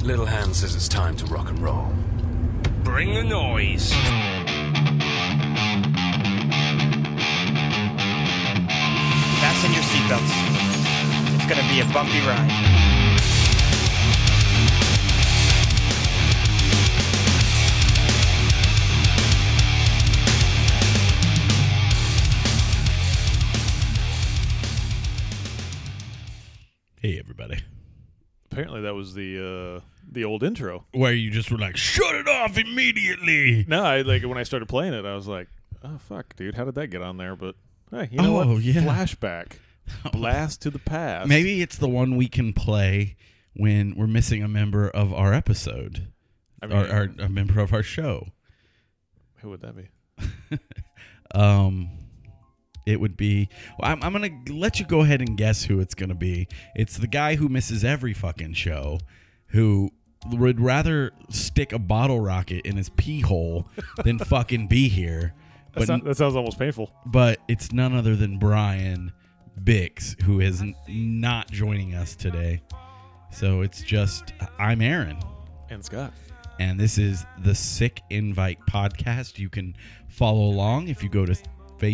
Little Hand says it's time to rock and roll. Bring the noise. Fasten your seatbelts. It's going to be a bumpy ride. Hey, everybody. Apparently that was the old intro. Where you just were like, shut it off immediately. No, when I started playing it, I was like, oh, fuck, dude, how did that get on there? But, hey, you know what? Yeah. Flashback. Blast to the past. Maybe it's the one we can play when we're missing a member of our episode. I mean, or a member of our show. Who would that be? It would be... Well, I'm going to let you go ahead and guess who it's going to be. It's the guy who misses every fucking show, who would rather stick a bottle rocket in his pee hole than fucking be here. That sounds almost painful. But it's none other than Brian Bix, who is not joining us today. So it's just... I'm Aaron. And Scott. And this is the Sick Invite Podcast. You can follow along if you go to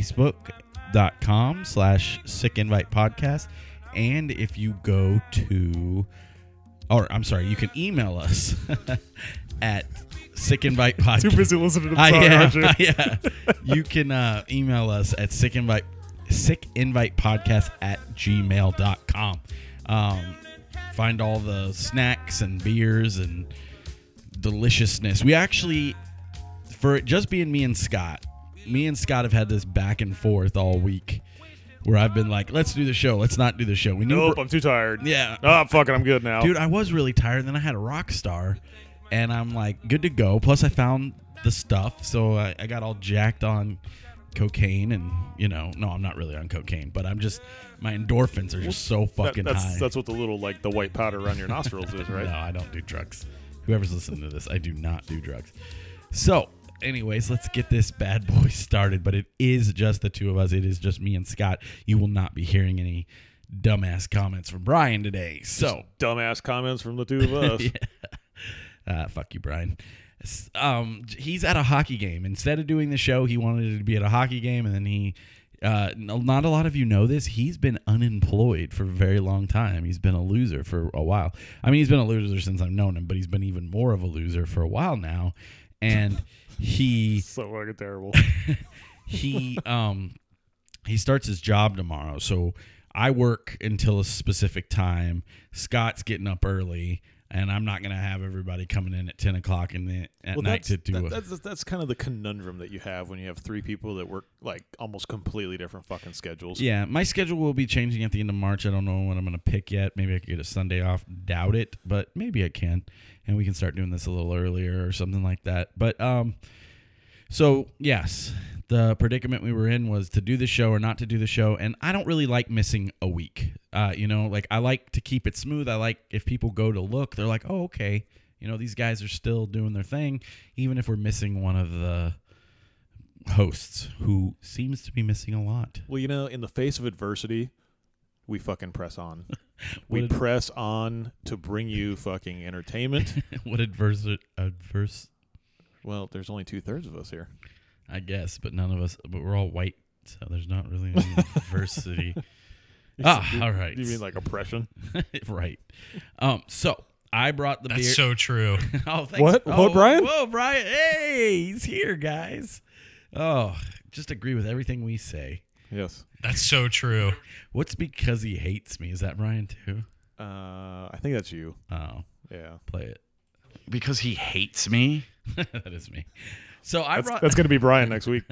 Facebook.com/Sick Invite Podcast. And if you go to, you can email us at Sick Invite Podcast. Too busy listening to the song, aren't you? Yeah. You can email us at sickinvitepodcast@gmail.com. Find all the snacks and beers and deliciousness. We actually, for it just being me and Scott have had this back and forth all week where I've been like, let's do the show, let's not do the show. Nope, I'm too tired. Yeah. Oh, fuck it, I'm good now. Dude, I was really tired. Then I had a Rockstar, and I'm like, good to go. Plus, I found the stuff, so I got all jacked on cocaine, and, no, I'm not really on cocaine, but I'm just, my endorphins are just so fucking high. That's what the little, the white powder around your nostrils is, right? No, I don't do drugs. Whoever's listening to this, I do not do drugs. So, anyways, let's get this bad boy started. But it is just the two of us. It is just me and Scott. You will not be hearing any dumbass comments from Brian today. So just dumbass comments from the two of us. Yeah. Fuck you, Brian. He's at a hockey game. Instead of doing the show, he wanted to be at a hockey game, and then he... not a lot of you know this. He's been unemployed for a very long time. He's been a loser for a while. I mean, he's been a loser since I've known him, but he's been even more of a loser for a while now. And he so fucking terrible. he starts his job tomorrow. So I work until a specific time. Scott's getting up early. And I'm not going to have everybody coming in at 10 o'clock at night to do that's kind of the conundrum that you have when you have three people that work almost completely different fucking schedules. Yeah, my schedule will be changing at the end of March. I don't know what I'm going to pick yet. Maybe I could get a Sunday off. Doubt it, but maybe I can. And we can start doing this a little earlier or something like that. But so, yes, the predicament we were in was to do the show or not to do the show. And I don't really like missing a week. I like to keep it smooth. I like if people go to look, they're like, oh, okay. These guys are still doing their thing, even if we're missing one of the hosts who seems to be missing a lot. Well, in the face of adversity, we fucking press on. We press on to bring you fucking entertainment. What adverse? Well, there's only 2/3 of us here. I guess, but none of us. But we're all white, so there's not really any diversity. All right. You mean like oppression? Right. So I brought the beer. That's so true. Oh, thanks. What, Brian? Whoa, Brian. Hey, he's here, guys. Oh, just agree with everything we say. Yes. That's so true. What's because he hates me? Is that Brian too? I think that's you. Oh. Yeah. Play it. Because he hates me? That is me. So that's going to be Brian next week.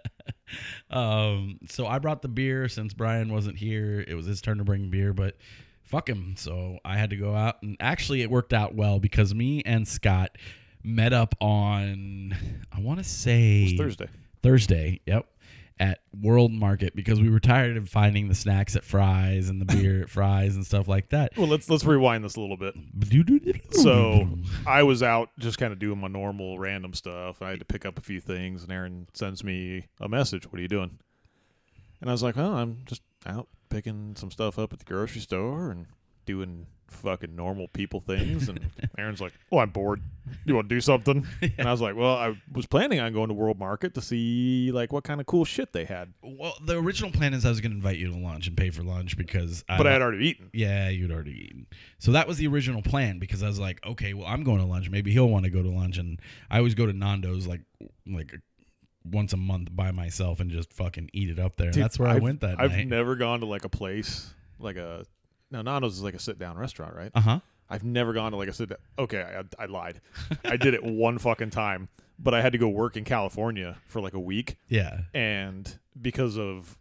So I brought the beer since Brian wasn't here. It was his turn to bring beer, but fuck him. So I had to go out, and actually it worked out well because me and Scott met up on, I want to say Thursday. Yep. At World Market because we were tired of finding the snacks at Fry's and the beer at Fry's and stuff like that. Well, let's rewind this a little bit. So I was out just kind of doing my normal random stuff. I had to pick up a few things, and Aaron sends me a message. What are you doing? And I was like, oh, I'm just out picking some stuff up at the grocery store and doing fucking normal people things, and Aaron's like, "Oh, I'm bored. You want to do something?" And I was like, "Well, I was planning on going to World Market to see like what kind of cool shit they had." Well, the original plan is I was going to invite you to lunch and pay for lunch because But I had already eaten. Yeah, you'd already eaten. So that was the original plan because I was like, okay, well, I'm going to lunch. Maybe he'll want to go to lunch. And I always go to Nando's like once a month by myself and just fucking eat it up there. And Dude, that's where I went that I've night. never gone to like a place like a. Now Nando's is like a sit-down restaurant, right? Uh-huh. I've never gone to like a sit-down. Okay, I lied. I did it one fucking time, but I had to go work in California for like a week. Yeah. And because of,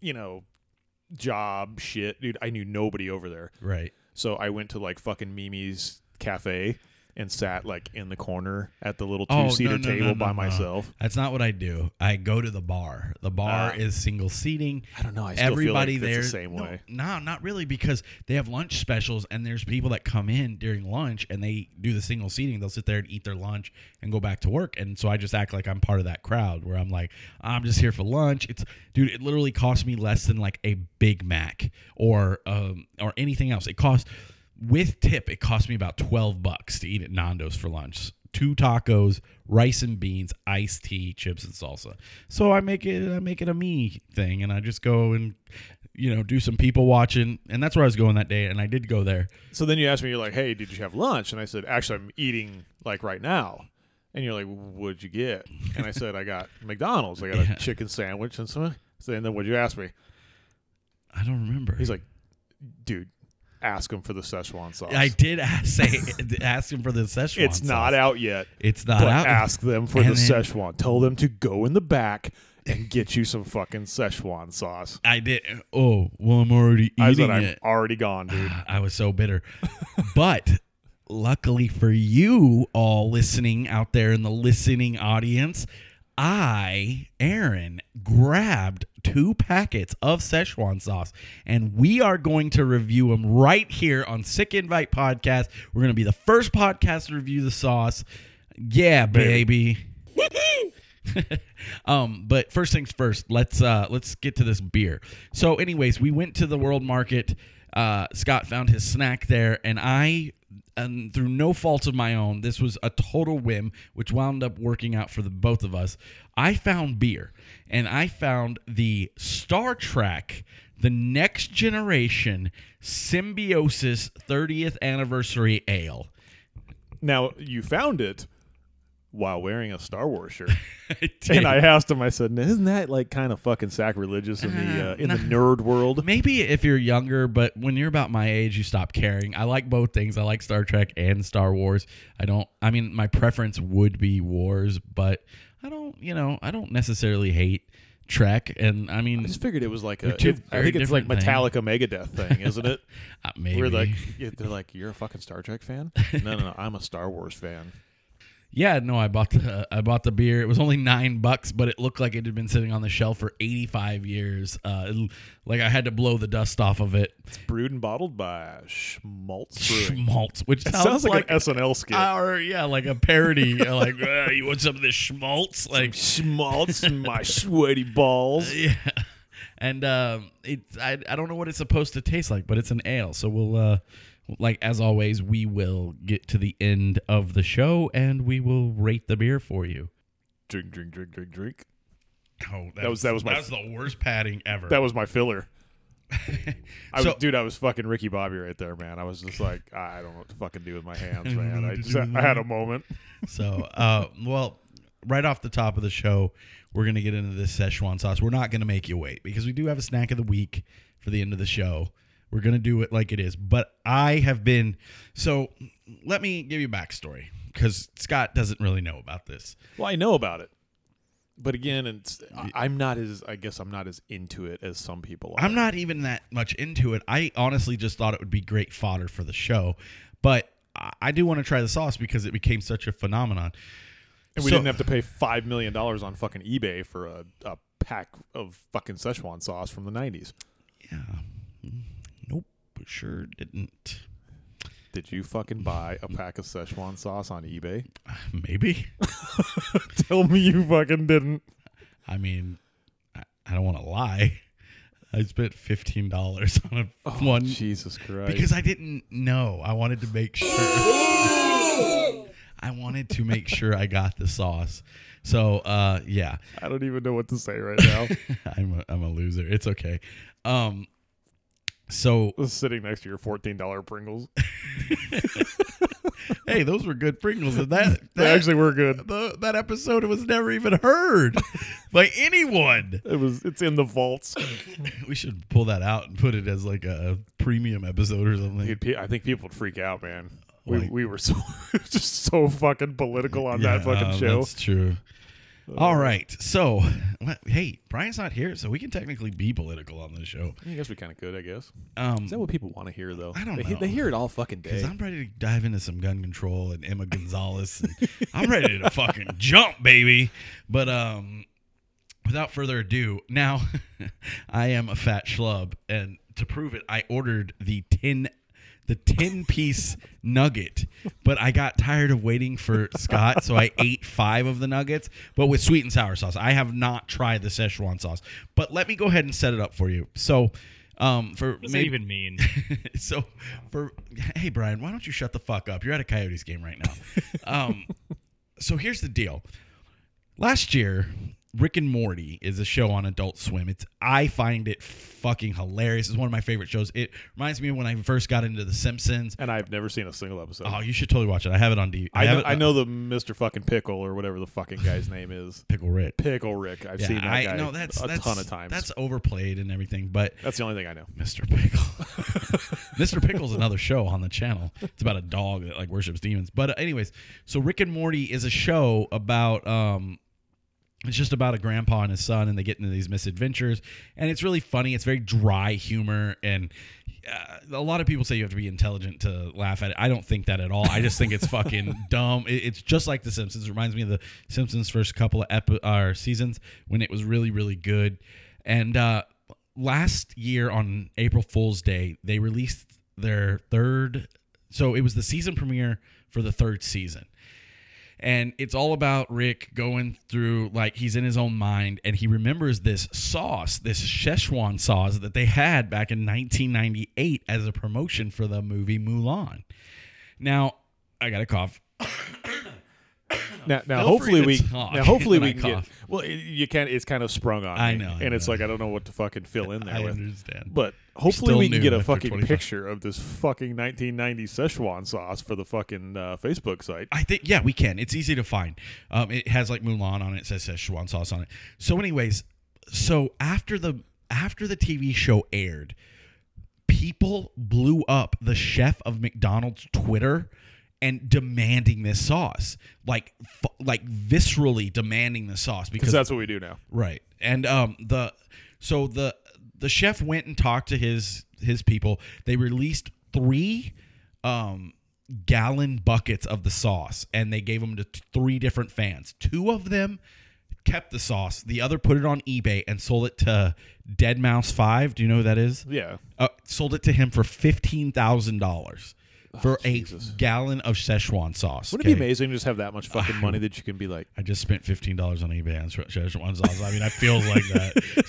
job shit, dude, I knew nobody over there. Right. So I went to like fucking Mimi's Cafe and sat like in the corner at the little Oh, two-seater no, table by no. myself. That's not what I do. I go to the bar. The bar is single seating. I don't know. I still Everybody feel like there it's the same way. No, not really, because they have lunch specials and there's people that come in during lunch and they do the single seating. They'll sit there and eat their lunch and go back to work. And so I just act like I'm part of that crowd where I'm like, I'm just here for lunch. It literally costs me less than like a Big Mac or anything else. It costs, with tip, it cost me about $12 to eat at Nando's for lunch. 2 tacos, rice and beans, iced tea, chips and salsa. So I make it a me thing, and I just go and do some people watching, and that's where I was going that day, and I did go there. So then you asked me, you're like, "Hey, did you have lunch?" And I said, "Actually, I'm eating like right now." And you're like, "What'd you get?" And I said, "I got McDonald's. I got a chicken sandwich and some." And then what'd you ask me? I don't remember. He's like, "Dude, ask him for the Szechuan sauce." I did ask him for the Szechuan It's sauce. not out yet. It's not but out. ask them for And the then- Szechuan. Tell them to go in the back and get you some fucking Szechuan sauce. I did. Oh, well, I'm already I said, eating "I'm it. already gone, dude." I was so bitter. But luckily for you all listening out there in the listening audience, Aaron, grabbed 2 packets of Szechuan sauce, and we are going to review them right here on Sick Invite Podcast. We're going to be the first podcast to review the sauce. Yeah, baby. But first things first, let's get to this beer. So anyways, we went to the World Market. Scott found his snack there, and through no fault of my own, this was a total whim, which wound up working out for the both of us. I found beer, and I found the Star Trek, The Next Generation Symbiosis 30th Anniversary Ale. Now, you found it while wearing a Star Wars shirt. I did. And I asked him, I said, "Isn't that like kind of fucking sacrilegious in the nerd world?" Maybe if you're younger, but when you're about my age, you stop caring. I like both things. I like Star Trek and Star Wars. My preference would be Wars, but I don't necessarily hate Trek. And I I just figured it was like They're two I very think it's like different Metallica Megadeth thing, isn't it? maybe. Where they're like, "You're a fucking Star Trek fan?" No, I'm a Star Wars fan. Yeah, no, I bought the beer. It was only $9, but it looked like it had been sitting on the shelf for 85 years. Like I had to blow the dust off of it. It's brewed and bottled by Schmaltz Brewing. Schmaltz, which It sounds, sounds like an SNL skit. like a parody. Like, you want some of this schmaltz? Like Schmaltz and my sweaty balls. Yeah, and I don't know what it's supposed to taste like, but it's an ale. So we'll like as always, we will get to the end of the show and we will rate the beer for you. Drink. Oh, That was the worst padding ever. That was my filler. I So- was fucking Ricky Bobby right there, man. I was just like, I don't know what to fucking do with my hands, man. I had a moment. So, well, right off the top of the show, we're going to get into this Szechuan sauce. We're not going to make you wait because we do have a snack of the week for the end of the show. We're going to do it like it is. But so let me give you a backstory because Scott doesn't really know about this. Well, I know about it. But again, I'm not as into it as some people are. I'm not even that much into it. I honestly just thought it would be great fodder for the show. But I do want to try the sauce because it became such a phenomenon. And we didn't have to pay $5 million on fucking eBay for a pack of fucking Szechuan sauce from the 90s. Yeah. Nope. Sure didn't. Did you fucking buy a pack of Szechuan sauce on eBay? Maybe. Tell me you fucking didn't. I mean, I don't want to lie. I spent $15 on one Jesus Christ. because I didn't know. I wanted to make sure. I wanted to make sure I got the sauce. So, yeah. I don't even know what to say right now. I'm a loser. It's okay. So Sitting next to your $14 Pringles. hey, those were good Pringles. And that They actually were good. that episode was never even heard by anyone. It's in the vaults. We should pull that out and put it as like a premium episode or something. I think people would freak out, man. Like- We were so just so fucking political on that fucking show. That's true. All right. So, hey, Brian's not here, so we can technically be political on this show. I guess we kind of could, I guess. Is that Um, what people want to hear, though? I don't They know. They hear it all fucking because day. I'm ready to dive into some gun control and Emma Gonzalez. And I'm ready to fucking jump, baby. But without further ado, now I am a fat schlub, and to prove it, I ordered the 10-piece nugget, but I got tired of waiting for Scott, so I ate 5 of the nuggets, but with sweet and sour sauce. I have not tried the Szechuan sauce, but let me go ahead and set it up for you. So, What does that even mean? Hey Brian, why don't you shut the fuck up? You're at a Coyotes game right now. So here's the deal. Last year, Rick and Morty is a show on Adult Swim. I find it fucking hilarious. It's one of my favorite shows. It reminds me of when I first got into The Simpsons. And I've never seen a single episode. Oh, you should totally watch it. I have it on DVD. I know the Mr. fucking Pickle or whatever the fucking guy's name is. Pickle Rick. Pickle Rick. I've seen that guy that's a ton of times. That's overplayed and everything, but That's the only thing I know. Mr. Pickle. Mr. Pickle's another show on the channel. It's about a dog that like worships demons. But anyways, so Rick and Morty is a show about it's just about a grandpa and his son, and they get into these misadventures, and it's really funny. It's very dry humor, and a lot of people say you have to be intelligent to laugh at it. I don't think that at all. I just think it's fucking dumb. It's just like The Simpsons. It reminds me of The Simpsons' first couple of seasons when it was really, really good. And last year on April Fool's Day, they released their third. So it was the season premiere for the third season. And it's all about Rick going through, like, he's in his own mind, and he remembers this sauce, this Szechuan sauce that they had back in 1998 as a promotion for the movie Mulan. Now, I got a cough. Now Feel free hopefully to talk we when I can get. cough. Well, you can't. It's kind of sprung on. I me, know, and it's know. like I don't know what to fucking fill in there I with. understand. But hopefully Still we can new get a after fucking 25. picture of this fucking 1990 Szechuan sauce for the fucking Facebook site. I think, yeah, we can. It's easy to find. It has like Mulan on it. It says Szechuan sauce on it. So anyways, after the TV show aired, people blew up the chef of McDonald's Twitter and demanding this sauce, like viscerally demanding the sauce Because that's what we do now. right. And the chef went and talked to his people. They released 3 gallon buckets of the sauce, and they gave them to 3 different fans. 2 of them kept the sauce. The other put it on eBay and sold it to Dead Mouse 5. Do you know who that is? Yeah. Sold it to him for $15,000 for Jesus. a gallon of Szechuan sauce. Wouldn't it be okay? amazing to just have that much fucking money that you can be like, I just spent $15 on eBay on Szechuan sauce. I mean, I feel like that.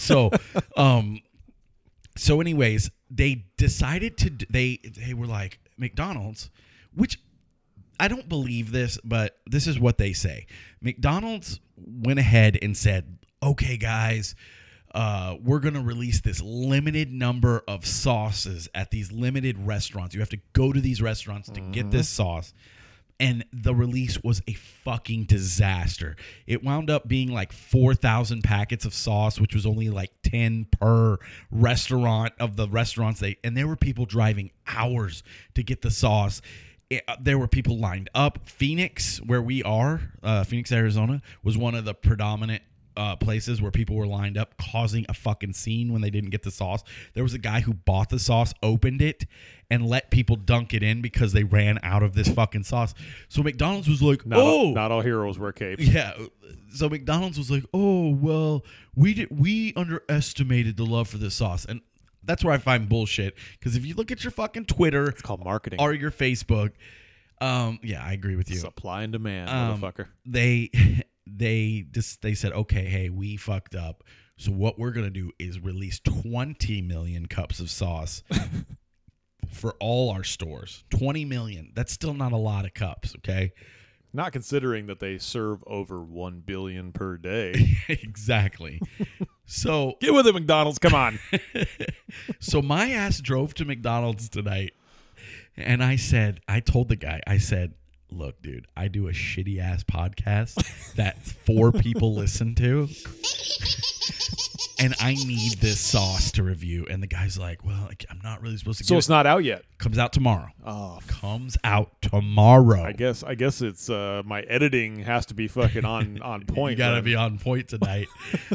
So anyways, they decided to. They were like, McDonald's, which I don't believe this, but this is what they say. McDonald's went ahead and said, "Okay, guys, we're going to release this limited number of sauces at these limited restaurants. You have to go to these restaurants to get this sauce." And the release was a fucking disaster. It wound up being like 4,000 packets of sauce, which was only like 10 per restaurant of the restaurants. And there were people driving hours to get the sauce. There were people lined up. Phoenix, where we are, Phoenix, Arizona, was one of the predominant places where people were lined up causing a fucking scene when they didn't get the sauce. There was a guy who bought the sauce, opened it, and let people dunk it in because they ran out of this fucking sauce. So McDonald's was like, not all heroes wear capes. yeah. So McDonald's was like, oh, well, we underestimated the love for this sauce. And that's where I find bullshit. Because if you look at your fucking Twitter It's called marketing. or your Facebook, yeah, I agree with you. Supply and demand, motherfucker. They said, okay, hey, we fucked up. So what we're going to do is release 20 million cups of sauce for all our stores. 20 million. That's still not a lot of cups, okay? Not considering that they serve over 1 billion per day. Exactly. So Get with it, McDonald's. Come on. So my ass drove to McDonald's tonight, and I told the guy, I said, look, dude, I do a shitty ass podcast that 4 people listen to, and I need this sauce to review. And the guy's like, well, I'm not really supposed to. So it's not out yet. Comes out tomorrow. Oh, Comes out tomorrow. I guess it's my editing has to be fucking on point. You gotta be on point tonight.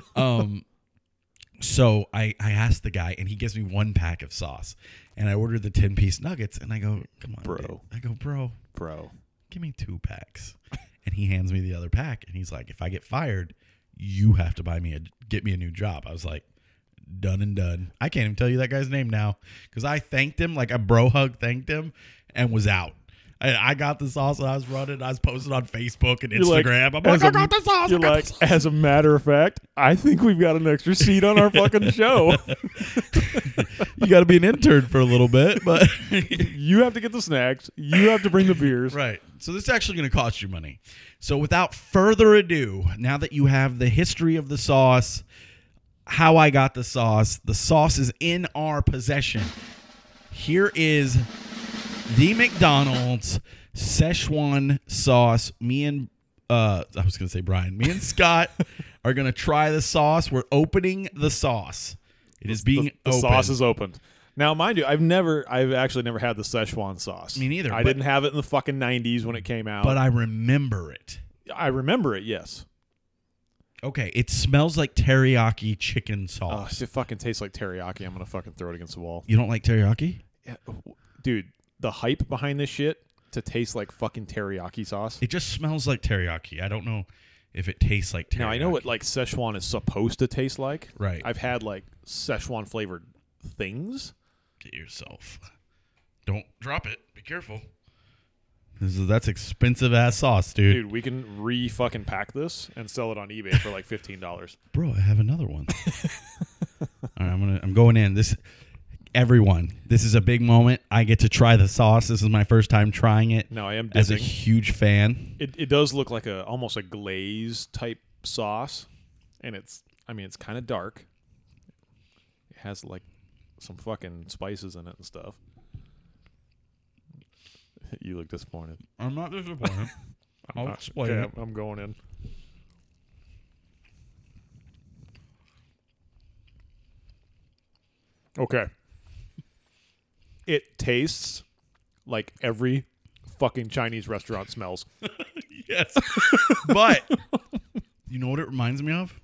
So I asked the guy, and he gives me 1 pack of sauce, and I ordered the 10-piece nuggets, and I go, come on, Bro. dude. I go, bro, give me 2 packs. And he hands me the other pack, and he's like, if I get fired, you have to get me a new job. I was like, done and done. I can't even tell you that guy's name now, because I thanked him, like a bro hug thanked him, and was out. I got the sauce, and I was running. I was posting on Facebook and Instagram. I'm like, I got the sauce. You're like, as a matter of fact, I think we've got an extra seat on our fucking show. You got to be an intern for a little bit, but You have to get the snacks. You have to bring the beers. right. So this is actually going to cost you money. So without further ado, now that you have the history of the sauce, how I got the sauce is in our possession. Here is the McDonald's Szechuan sauce. Me and me and Scott are going to try the sauce. We're opening the sauce. It is being The opened. sauce is opened. Now, mind you, I've actually never had the Szechuan sauce. Me neither, I didn't have it in the fucking 90s when it came out. But I remember it. I remember it, yes. Okay, it smells like teriyaki chicken sauce. If it fucking tastes like teriyaki, I'm going to fucking throw it against the wall. You don't like teriyaki? Yeah, dude, the hype behind this shit to taste like fucking teriyaki sauce. It just smells like teriyaki. I don't know if it tastes like teriyaki. Now, I know what like Szechuan is supposed to taste like. Right. I've had like Szechuan flavored things. Get yourself. Don't drop it. Be careful. That's expensive ass sauce, dude. Dude, we can re-fucking pack this and sell it on eBay for like $15. Bro, I have another one. All right, I'm going in. Everyone, this is a big moment. I get to try the sauce. This is my first time trying it. No, I am as a dipping. huge fan. It does look like almost a glaze type sauce, and it's kind of dark. It has like some fucking spices in it and stuff. You look disappointed. I'm not disappointed. I'll explain it. I'm going in. Okay. It tastes like every fucking Chinese restaurant smells. Yes. But you know what it reminds me of?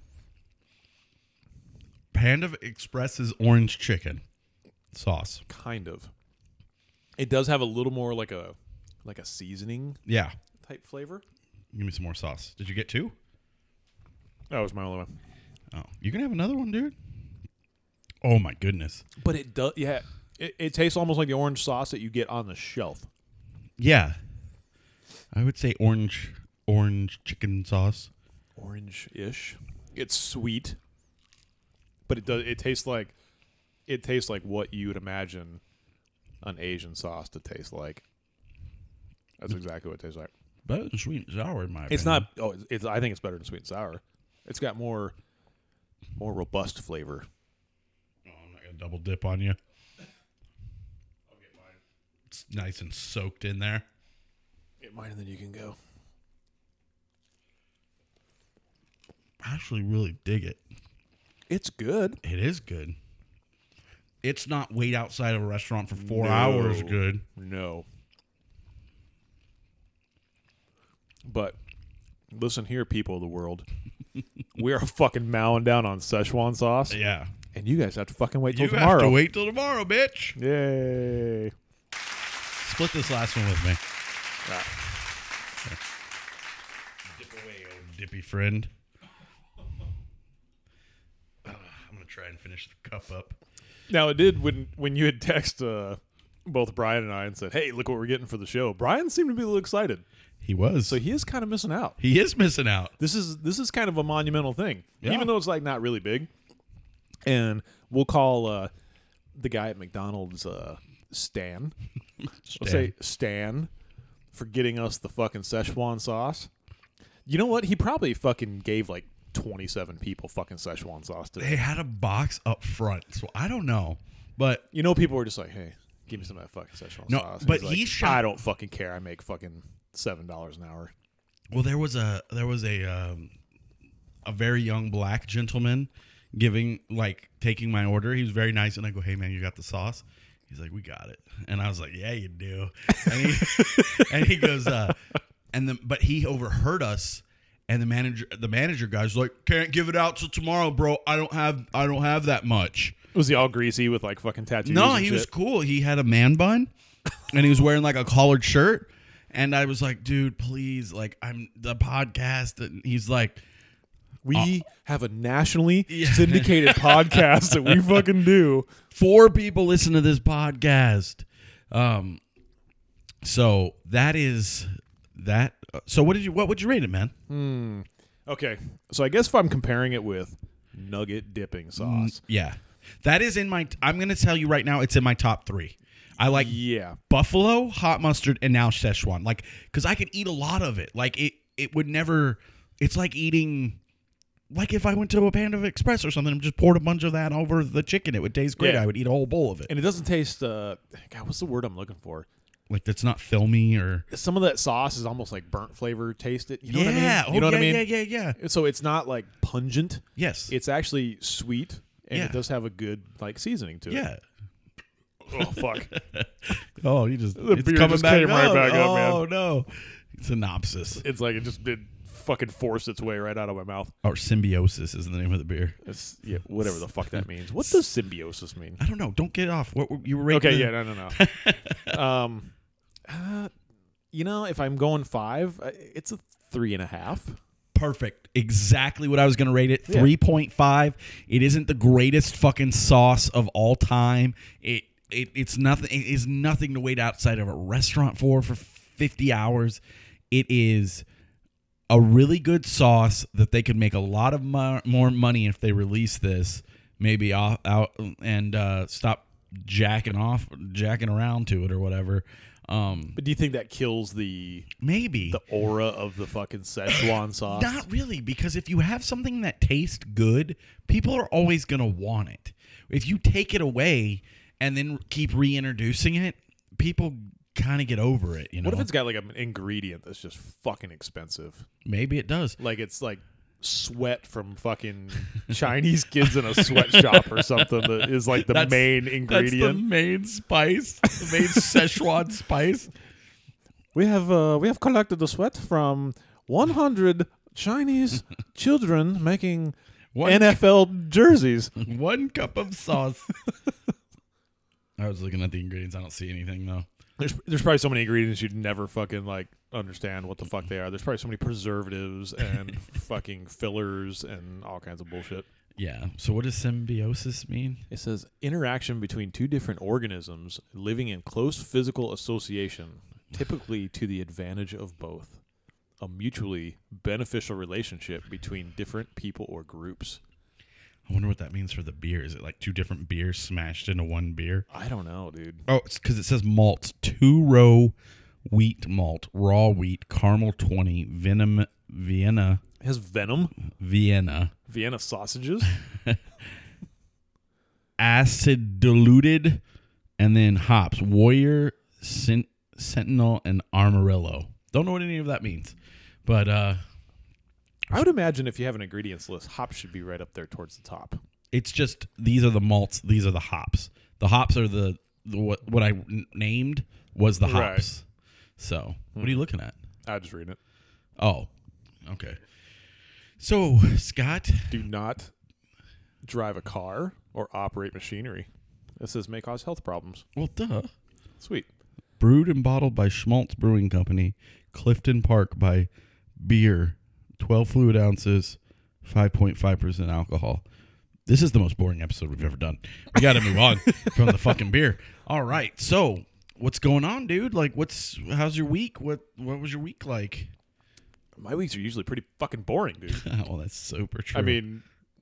Panda Express's orange chicken sauce. Kind of. It does have a little more like a seasoning Yeah. type flavor. Give me some more sauce. Did you get 2? That was my only one. Oh, you can have another one, dude. Oh my goodness. But it does, yeah. It tastes almost like the orange sauce that you get on the shelf. Yeah. I would say orange chicken sauce. Orange-ish. It's sweet, but it tastes like what you would imagine an Asian sauce to taste like. That's exactly what it tastes like. Better than sweet and sour, in my opinion. It's not. Oh, I think it's better than sweet and sour. It's got more robust flavor. Oh, I'm not gonna double dip on you. I'll get mine. It's nice and soaked in there. Get mine and then you can go. I actually really dig it. It's good. It is good. It's not wait outside of a restaurant for 4 No. hours good. No. But listen here, people of the world. We are fucking mowing down on Szechuan sauce. Yeah. And you guys have to fucking wait till You tomorrow. have to wait till tomorrow, bitch. Yay. Split this last one with me. Ah. Dip away, old dippy friend. I'm going to try and finish the cup up. Now, it did when you had texted both Brian and I and said, hey, look what we're getting for the show. Brian seemed to be a little excited. He was. So he is kind of missing out. He is missing out. This is kind of a monumental thing. Yeah. Even though it's like not really big, And we'll call the guy at McDonald's Stan. We'll say Stan for getting us the fucking Szechuan sauce. You know what? He probably fucking gave like 27 people fucking Szechuan sauce today. They had a box up front, so I don't know. But You know, people were just like, hey, give me some of that fucking Szechuan No, sauce. but He's like, he shot- I don't fucking care. I make fucking $7 an hour. well, there was a very young black gentleman taking my order. He was very nice, and I go, "Hey man, you got the sauce?" He's like, "We got it," and I was like, "Yeah, you do." And he goes, but he overheard us, and the manager guy's like, "Can't give it out till tomorrow, bro. I don't have that much." Was he all greasy with like fucking tattoos? No, and he shit? was cool. He had a man bun, and he was wearing like a collared shirt. And I was like, "Dude, please, like, I'm the podcast." And he's like, We have a nationally syndicated podcast that we fucking do. 4 people listen to this podcast. So that is that. So what would you rate it, man? Okay, so I guess if I'm comparing it with nugget dipping sauce, Yeah, that is in my. I'm going to tell you right now, it's in my top 3. I like yeah, buffalo, hot mustard, and now Szechuan. Like, because I could eat a lot of it. Like it would never. It's like eating. Like if I went to a Panda Express or something and just poured a bunch of that over the chicken, it would taste great. Yeah. I would eat a whole bowl of it. and it doesn't taste. God, what's the word I'm looking for? Like that's not filmy or. Some of that sauce is almost like burnt flavor. Taste it. You know what I mean? Yeah. You know what I mean? Yeah. So it's not like pungent. Yes. It's actually sweet, and Yeah. it does have a good like seasoning to it. Yeah. Oh fuck. Oh, you just it's beer coming just back came right up. back up, man. Oh no. Synopsis It's like it just did fucking force its way right out of my mouth. or symbiosis is the name of the beer. It's whatever the fuck that means. What does symbiosis mean? I don't know. Don't get off. What you were rating? Okay, yeah, no. If I'm going 5, it's a 3.5. Perfect. Exactly what I was going to rate it. Yeah. 3.5. It isn't the greatest fucking sauce of all time. It's nothing. It is nothing to wait outside of a restaurant for 50 hours. It is a really good sauce that they could make a lot of more money if they release this. Maybe out and stop jacking around to it or whatever. But do you think that kills the Maybe aura of the fucking Szechuan sauce? not really, because if you have something that tastes good, people are always gonna want it. If you take it away and then keep reintroducing it, people kind of get over it. You know. What if it's got like an ingredient that's just fucking expensive? Maybe it does. Like it's like sweat from fucking Chinese kids in a sweatshop or something that is like the main ingredient. That's the main spice, the main Szechuan spice. We have collected the sweat from 100 Chinese children making NFL jerseys. 1 cup of sauce. I was looking at the ingredients. I don't see anything though. There's probably so many ingredients you'd never fucking like understand what the fuck they are. There's probably so many preservatives and fucking fillers and all kinds of bullshit. Yeah. So what does symbiosis mean? It says interaction between 2 different organisms living in close physical association, typically to the advantage of both. A mutually beneficial relationship between different people or groups. I wonder what that means for the beer. Is it like 2 different beers smashed into one beer? I don't know, dude. Oh, it's because it says malts. 2-row wheat malt, raw wheat, caramel 20, Vienna. It has venom. Vienna. Vienna sausages. Acid diluted, and then hops. Warrior, Sentinel, and Amarillo. Don't know what any of that means. But I would imagine if you have an ingredients list, hops should be right up there towards the top. it's just these are the malts, these are the hops. The hops are the what I named was the Right. hops. So, what are you looking at? I just read it. Oh, okay. So, Scott, Do not drive a car or operate machinery. This says may cause health problems. well, duh. Sweet. Brewed and bottled by Schmaltz Brewing Company, Clifton Park by Beer, 12 fluid ounces, 5.5% alcohol. This is the most boring episode we've ever done. We got to move on from the fucking beer. All right. So, what's going on, dude? Like, how's your week? What was your week like? My weeks are usually pretty fucking boring, dude. Well, that's super true. I mean,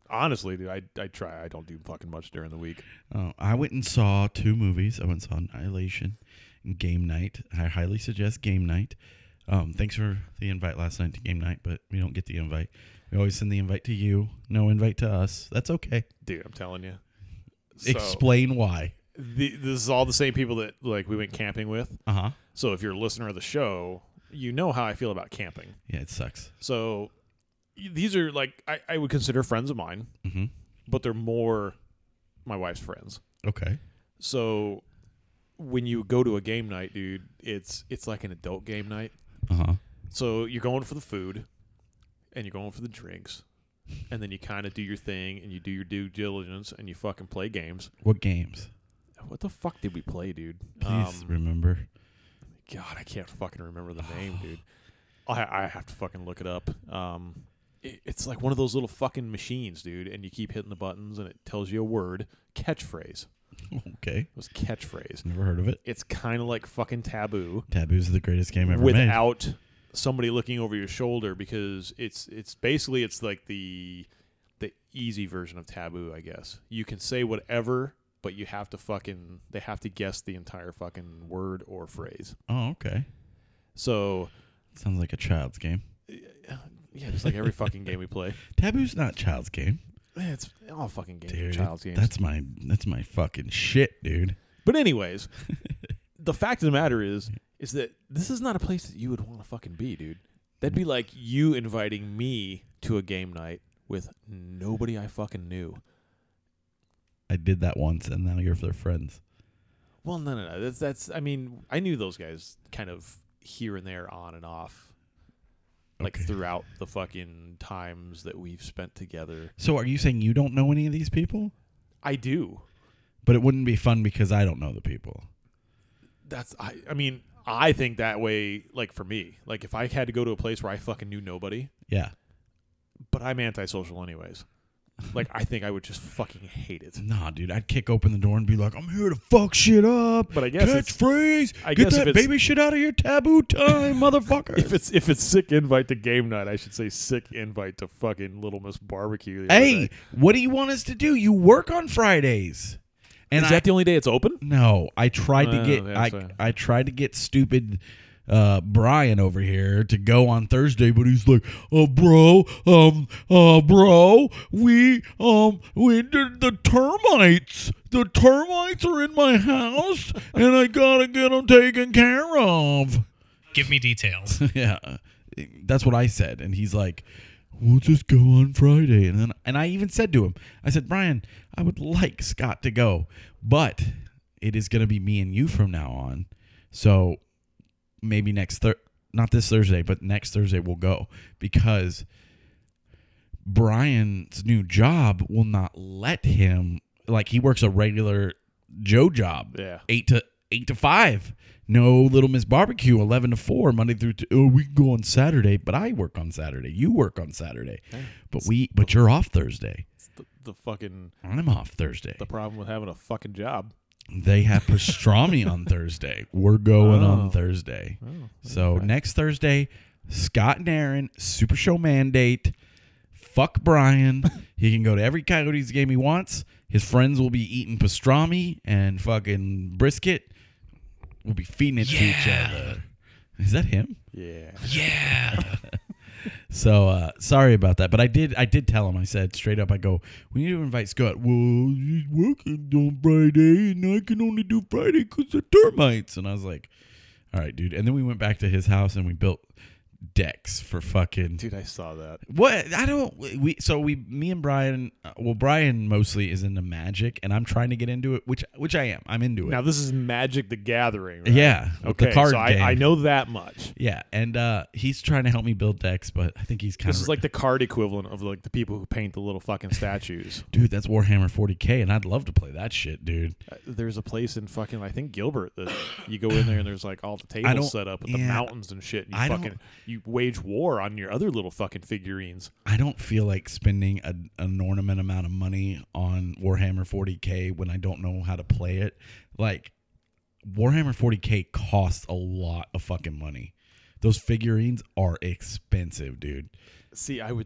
honestly, dude, I try. I don't do fucking much during the week. I went and saw 2 movies. I went and saw Annihilation and Game Night. I highly suggest Game Night. Thanks for the invite last night to Game Night, but we don't get the invite. We always send the invite to you. No invite to us. That's okay. Dude, I'm telling you. Explain why. This is all the same people that like we went camping with. Uh-huh. So if you're a listener of the show, you know how I feel about camping. Yeah, it sucks. So these are like I would consider friends of mine, Mm-hmm. but they're more my wife's friends. Okay. So when you go to a game night, dude, it's like an adult game night. Uh-huh. So you're going for the food and you're going for the drinks, and then you kind of do your thing and you do your due diligence and you fucking play games. What games? What the fuck did we play, dude? Please remember. God, I can't fucking remember the name, dude. I have to fucking look it up. It's like one of those little fucking machines, dude, and you keep hitting the buttons and it tells you a word. Catchphrase. Okay. It was catchphrase. Never heard of it. It's kind of like fucking Taboo. Taboo's the greatest game ever made. Without somebody looking over your shoulder, because it's basically it's like the easy version of Taboo, I guess. You can say whatever, but you have to they have to guess the entire fucking word or phrase. Oh, okay. So Sounds like a child's game. yeah, just like every fucking game we play. Taboo's not a child's game. It's all fucking games, Dude, child's games. that's my fucking shit, dude. But anyways, the fact of the matter is that this is not a place that you would want to fucking be, dude. That'd be like you inviting me to a game night with nobody I fucking knew. I did that once, and now you're their friends. Well, no. That's. I mean, I knew those guys kind of here and there, on and off, like Okay. throughout the fucking times that we've spent together. So are you saying you don't know any of these people? I do. But it wouldn't be fun because I don't know the people. I mean, I think that way. Like for me, like if I had to go to a place where I fucking knew nobody, Yeah. but I'm antisocial anyways. Like I think I would just fucking hate it. Nah, dude, I'd kick open the door and be like, I'm here to fuck shit up. But I guess catchphrase. I Get guess if that it's- baby shit out of your taboo time, motherfucker. If it's sick invite to game night, I should say sick invite to fucking Little Miss Barbecue. Hey, what do you want us to do? You work on Fridays. And is that the only day it's open? No, I tried to Oh, get yeah, so- I tried to get stupid Brian over here to go on Thursday, but he's like, bro, we the termites. The termites are in my house, and I gotta get them taken care of. Give me details. Yeah, that's what I said, and he's like, we'll just go on Friday. And I even said to him, I said, Brian, I would like Scott to go, but it is going to be me and you from now on. So maybe not this Thursday, but next Thursday we'll go, because Brian's new job will not let him, like he works a regular Joe job. Yeah. 8 to 5. No Little Miss Barbecue, 11 to 4, Monday through. We can go on Saturday, but I work on Saturday. You work on Saturday, but you're off Thursday. It's the fucking I'm off Thursday. the problem with having a fucking job. They have pastrami on Thursday. We're going Oh. on Thursday. So okay. next Thursday, Scott and Aaron, Super Show mandate. Fuck Brian. He can go to every Coyotes game he wants. His friends will be eating pastrami and fucking brisket. We'll be feeding it to each other. Is that him? Yeah. Yeah. So sorry about that, but I did tell him. I said straight up, I go, we need to invite Scott. Well, he's working on Friday, and I can only do Friday because of termites. And I was like, all right, dude. And then we went back to his house and we built decks for fucking. Dude, I saw that. What? I don't. Me and Brian. Brian mostly is into Magic, and I'm trying to get into it, which I am. I'm into it. Now this is Magic the Gathering, right? Yeah. with Okay. The card so game. I know that much. Yeah, and he's trying to help me build decks, but I think he's kind This of is like the card equivalent of like the people who paint the little fucking statues. dude. That's Warhammer 40K, and I'd love to play that shit, dude. There's a place in fucking I think Gilbert that you go in there and there's like all the don't- tables set up with the yeah. mountains and shit. And I don't- you wage war on your other little fucking figurines. I don't feel like spending an enormous amount of money on Warhammer 40K when I don't know how to play it. Like, Warhammer 40K costs a lot of fucking money. Those figurines are expensive, dude. See,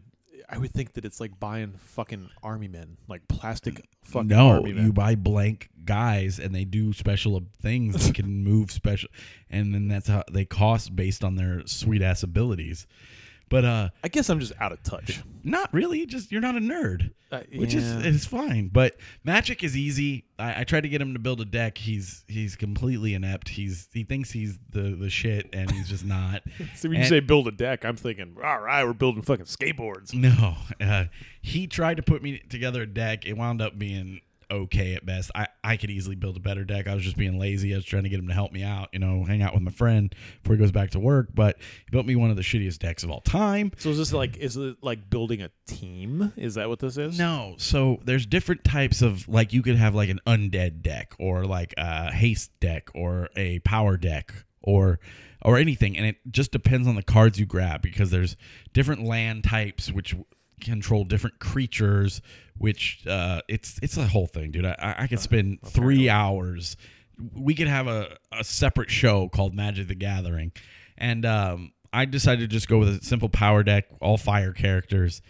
I would think that it's like buying fucking army men, like plastic fucking No, army men. you buy blank guys and they do special things. They can move special, and then that's how they cost based on their sweet ass abilities. But I guess I'm just out of touch. not really. Just you're not a nerd, which is Yeah. it's fine. But Magic is easy. I tried to get him to build a deck. He's completely inept. He thinks he's the shit, and he's just not. See, when you And- say build a deck, I'm thinking, all right, we're building fucking skateboards. No, he tried to put me together a deck. It wound up being okay at best. I could easily build a better deck. I was just being lazy. I was trying to get him to help me out, hang out with my friend before he goes back to work. But he built me one of the shittiest decks of all time. So is it like building a team? Is that what this is? No, so there's different types of, like, you could have like an undead deck or like a haste deck or a power deck or anything, and it just depends on the cards you grab, because there's different land types which control different creatures, which it's a whole thing, dude. I could spend 3 hours. We could have a separate show called Magic the Gathering, and I decided to just go with a simple power deck, all fire characters.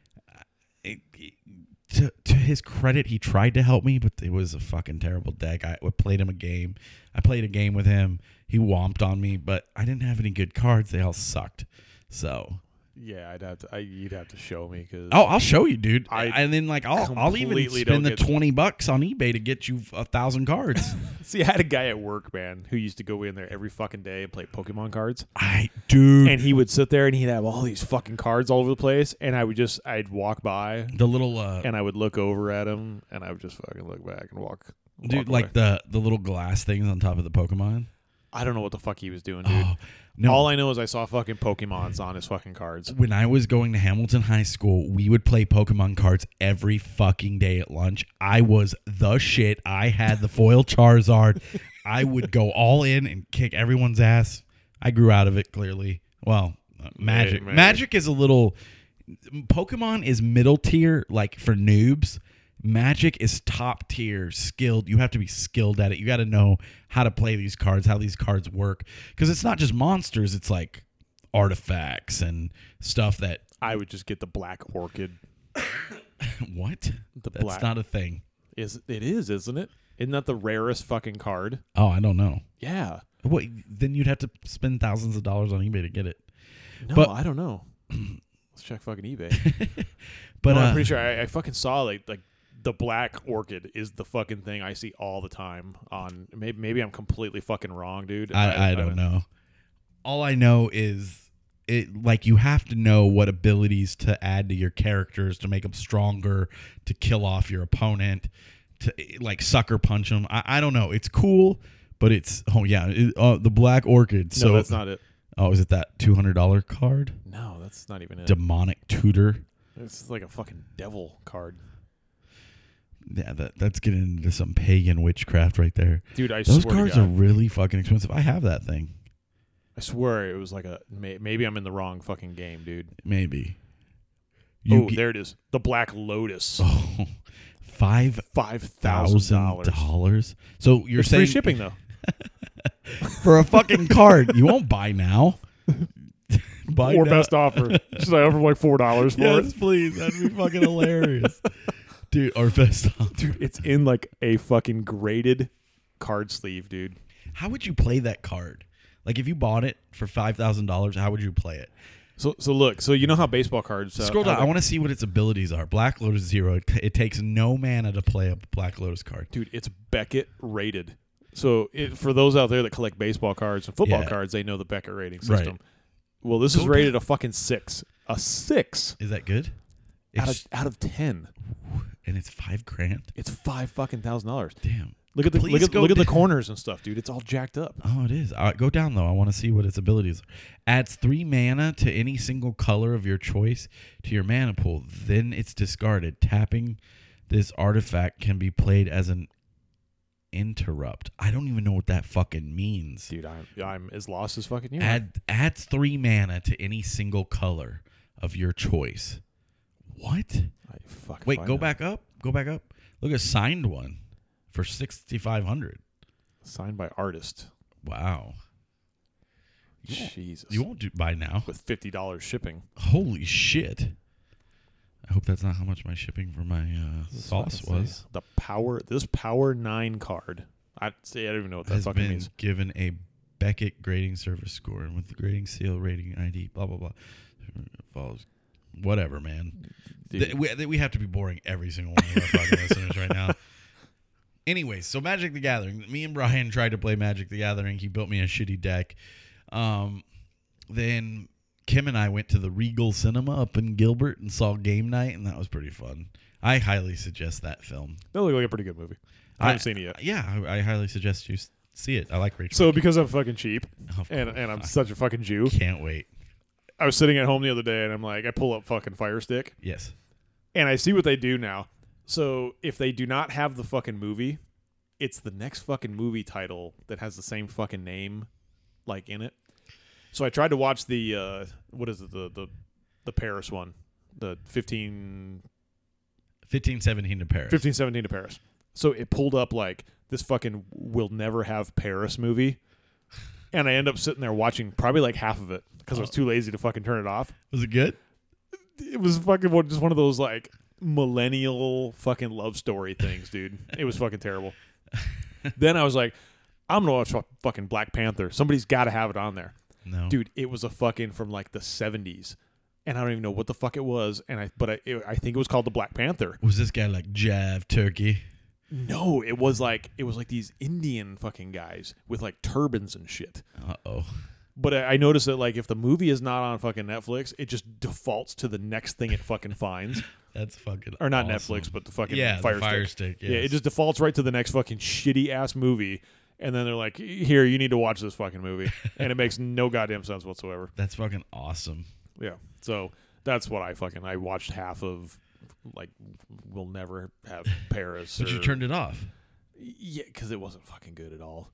To his credit, he tried to help me, but it was a fucking terrible deck. I played him a game. I played a game with him. He whomped on me, but I didn't have any good cards. They all sucked. So Yeah, you'd have to show me because I'll show you, dude. I And then I'll even completely spend the don't get- $20 on eBay to get you 1,000 cards. see, I had a guy at work, man, who used to go in there every fucking day and play Pokemon cards, Dude, and he would sit there and he'd have all these fucking cards all over the place, and I'd walk by the little and I would look over at him, and I would just fucking look back and walk. dude, away. like the little glass things on top of the Pokemon. I don't know what the fuck he was doing, dude. Oh, no. All I know is I saw fucking Pokemons on his fucking cards. When I was going to Hamilton High School, we would play Pokemon cards every fucking day at lunch. I was the shit. I had the foil Charizard. I would go all in and kick everyone's ass. I grew out of it, clearly. Well, Magic. Maybe. Magic is a little... Pokemon is middle tier, like, for noobs. Magic is top tier, skilled. You have to be skilled at it. You got to know how to play these cards, how these cards work. Because it's not just monsters. It's like artifacts and stuff that... I would just get the Black Orchid. What? The That's black not a thing. It is, isn't it? Isn't that the rarest fucking card? Oh, I don't know. Yeah. What? Then you'd have to spend thousands of dollars on eBay to get it. No, But- I don't know. Let's check fucking eBay. But No, I'm pretty sure I fucking saw like the Black Orchid is the fucking thing I see all the time on. Maybe I'm completely fucking wrong, dude. I don't know. All I know is you have to know what abilities to add to your characters to make them stronger, to kill off your opponent, to like sucker punch them. I don't know. It's cool, but it's the Black Orchid. So No, that's not it. Oh, is it that $200 card? No, that's not even it. Demonic Tutor. It's like a fucking devil card, Yeah, that's getting into some pagan witchcraft right there. dude. Those swear cards to are God, really fucking expensive. I have that thing. I swear it was like maybe I'm in the wrong fucking game, dude. Maybe. There it is. The Black Lotus. Oh, $5,000. $5,000. So you're It's saying free shipping though. for a fucking card, you won't buy now. Buy Or now. best offer. Should I offer like $4 for Yes, it? please. That'd be fucking hilarious, dude. Or best offer. Dude, it's in like a fucking graded card sleeve, dude. How would you play that card? Like if you bought it for $5,000, how would you play it? So look. So you know how baseball cards. Scroll down. how I they- want to see what its abilities are. Black Lotus 0. It takes no mana to play a Black Lotus card. Dude, it's Beckett rated. So for those out there that collect baseball cards and football Yeah. cards, they know the Beckett rating Right. system. Well, this is Go rated a fucking 6. A 6 Is that good? out of 10. And it's $5,000. It's $5,000. Damn. Look at the Please look go at the down. corners and stuff, dude. It's all jacked up. Oh, it is. All right, go down though. I want to see what its abilities are. Adds 3 mana to any single color of your choice to your mana pool. Then it's discarded. Tapping this artifact can be played as an interrupt. I don't even know what that fucking means. Dude, I'm as lost as fucking you. Adds 3 mana to any single color of your choice. What? I fucking Wait, find go out. back up. Go back up. Look, a signed one for $6,500. Signed by artist. Wow. Jesus. You won't buy now. With $50 shipping. Holy shit. I hope that's not how much my shipping for my sauce was. The Power 9 card. I don't even know what that Has fucking been means. given a Beckett grading service score, and with the grading seal, rating ID, blah blah blah. Follows, whatever, man. Dude. We have to be boring every single one of our fucking listeners right now. Anyway, so Magic the Gathering. Me and Brian tried to play Magic the Gathering. He built me a shitty deck. Then Kim and I went to the Regal Cinema up in Gilbert and saw Game Night, and that was pretty fun. I highly suggest that film. That looked like a pretty good movie. I haven't seen it yet. Yeah, I highly suggest you see it. I like Rachel. So because I'm fucking cheap Of and course. I'm such a fucking Jew, Can't wait. I was sitting at home the other day and I'm like, I pull up fucking Fire Stick Yes. and I see what they do now. So if they do not have the fucking movie, it's the next fucking movie title that has the same fucking name like in it. So I tried to watch the what is it, the Paris one, the 1517 to Paris. 1517 to Paris. So it pulled up like this fucking Will Never Have Paris movie. And I end up sitting there watching probably like half of it because I was too lazy to fucking turn it off. Was it good? It was fucking just one of those like millennial fucking love story things, dude. It was fucking terrible. Then I was like, I'm going to watch fucking Black Panther. Somebody's got to have it on there. No. Dude, it was a fucking from like the 70s. And I don't even know what the fuck it was. And I think it was called the Black Panther. Was this guy like Jav Turkey? No, it was like these Indian fucking guys with like turbans and shit. Uh-oh. But I noticed that like if the movie is not on fucking Netflix, it just defaults to the next thing it fucking finds. That's fucking Or not awesome. Netflix, but the fucking Yeah, Fire the Fire Stick. Stick. Yeah, it just defaults right to the next fucking shitty ass movie. And then they're like, here, you need to watch this fucking movie. And it makes no goddamn sense whatsoever. That's fucking awesome. Yeah. So that's what I watched half of, like, We'll Never Have Paris. But you turned it off. Yeah, because it wasn't fucking good at all.